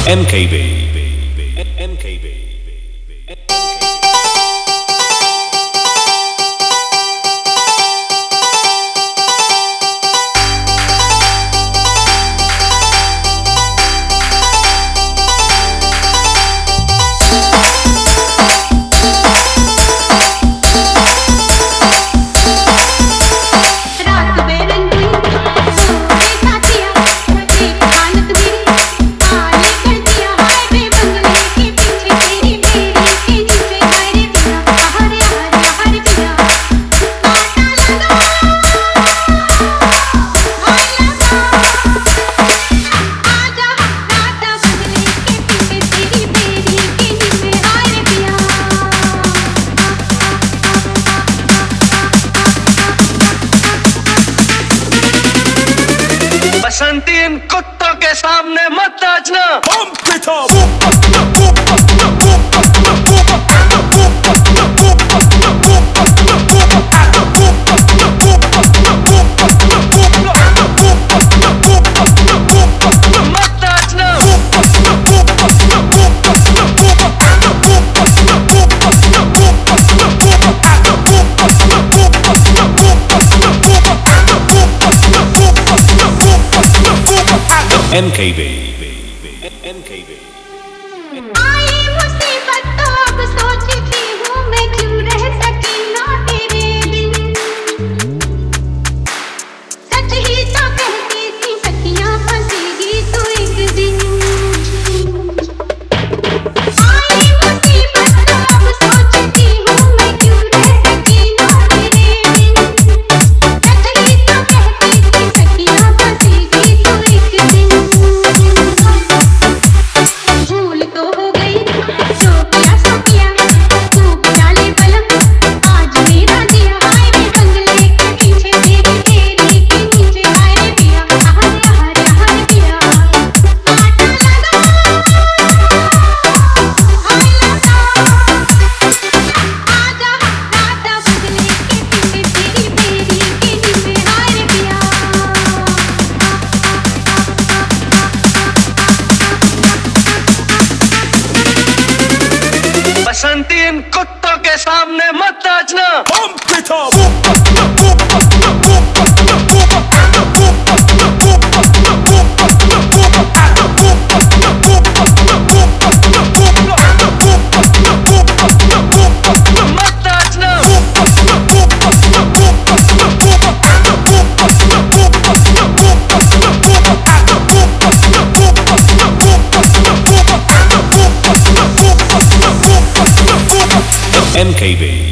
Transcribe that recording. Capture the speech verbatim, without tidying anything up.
M K B M K B बसंती इन कुत्तों के सामने मत नाचना। M K B M K B आई मुसीबत तो अब सोचती हूँ मैं क्यों रह सकी ना तेरे बिन। सच ही तो कहती थी सखियाँ फंसेगी तू एक दिन। आई मुसीबत तो अब सोचती हूँ मैं क्यों रह सकी ना तेरे बिन। सच ही तो कहती थी सखियाँ फंसेगी तू एक दिन। भूल तो हो गई सो क्या सो किया तू बना ले बलम आज मेरा दिया हाय रे बंगले के पीछे तेरी तेरी के नीचे हाय रे पिया हाय हाय हाय पिया आटा लगा हाय लगा आजा राता बंगले के पीछे तेरी तेरी के नीचे हाय रे पिया। बसंती इन कुत्तों के सामने मत नाचना। मत नाचना। M K B